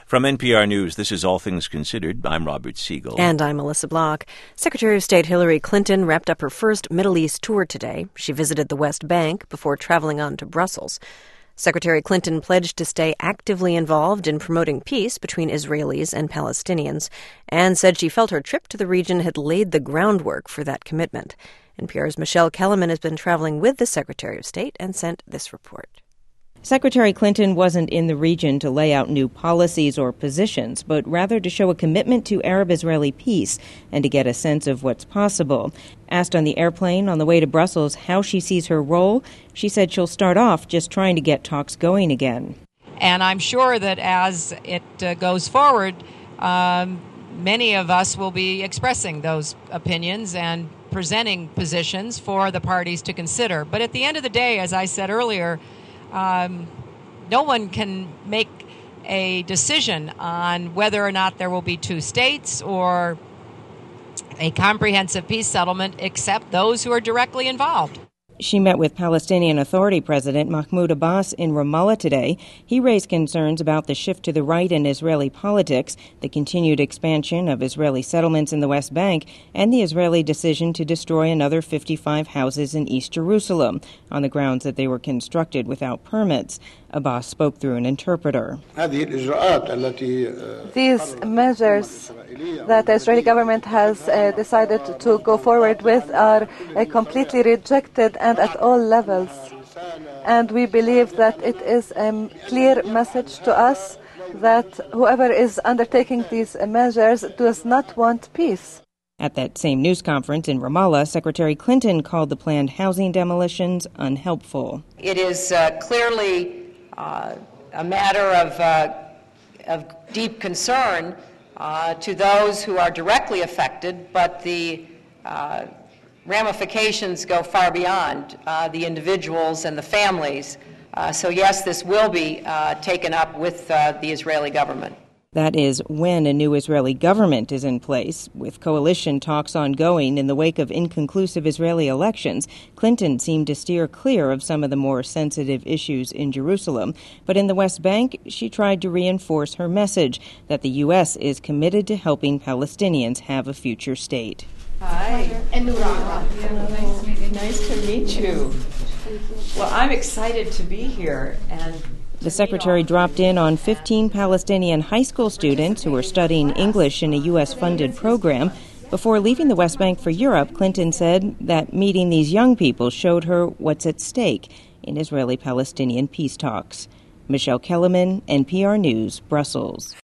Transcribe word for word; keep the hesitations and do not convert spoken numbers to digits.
From N P R News, this is All Things Considered. I'm Robert Siegel. And I'm Melissa Block. Secretary of State Hillary Clinton wrapped up her first Middle East tour today. She visited the West Bank before traveling on to Brussels. Secretary Clinton pledged to stay actively involved in promoting peace between Israelis and Palestinians and said she felt her trip to the region had laid the groundwork for that commitment. N P R's Michelle Kellerman has been traveling with the Secretary of State and sent this report. Secretary Clinton wasn't in the region to lay out new policies or positions, but rather to show a commitment to Arab-Israeli peace and to get a sense of what's possible. Asked on the airplane on the way to Brussels how she sees her role, she said she'll start off just trying to get talks going again. And I'm sure that as it uh, goes forward, um, many of us will be expressing those opinions and presenting positions for the parties to consider. But at the end of the day, as I said earlier, Um, no one can make a decision on whether or not there will be two states or a comprehensive peace settlement except those who are directly involved. She met with Palestinian Authority President Mahmoud Abbas in Ramallah today. He raised concerns about the shift to the right in Israeli politics, the continued expansion of Israeli settlements in the West Bank, and the Israeli decision to destroy another fifty-five houses in East Jerusalem on the grounds that they were constructed without permits. Abbas spoke through an interpreter. These measures that the Israeli government has uh, decided to go forward with are uh, completely rejected and at all levels. And we believe that it is a clear message to us that whoever is undertaking these measures does not want peace. At that same news conference in Ramallah, Secretary Clinton called the planned housing demolitions unhelpful. It is uh, clearly uh, a matter of, uh, of deep concern uh, to those who are directly affected, but the uh, ramifications go far beyond uh, the individuals and the families. Uh, so yes, this will be uh, taken up with uh, the Israeli government. That is when a new Israeli government is in place. With coalition talks ongoing in the wake of inconclusive Israeli elections, Clinton seemed to steer clear of some of the more sensitive issues in Jerusalem. But in the West Bank, she tried to reinforce her message that the U S is committed to helping Palestinians have a future state. Hi. And nice, nice to meet you. Well, I'm excited to be here. And the secretary dropped in on fifteen Palestinian high school students who were studying English in a U S-funded program. Before leaving the West Bank for Europe, Clinton said that meeting these young people showed her what's at stake in Israeli-Palestinian peace talks. Michelle Kellerman, N P R News, Brussels.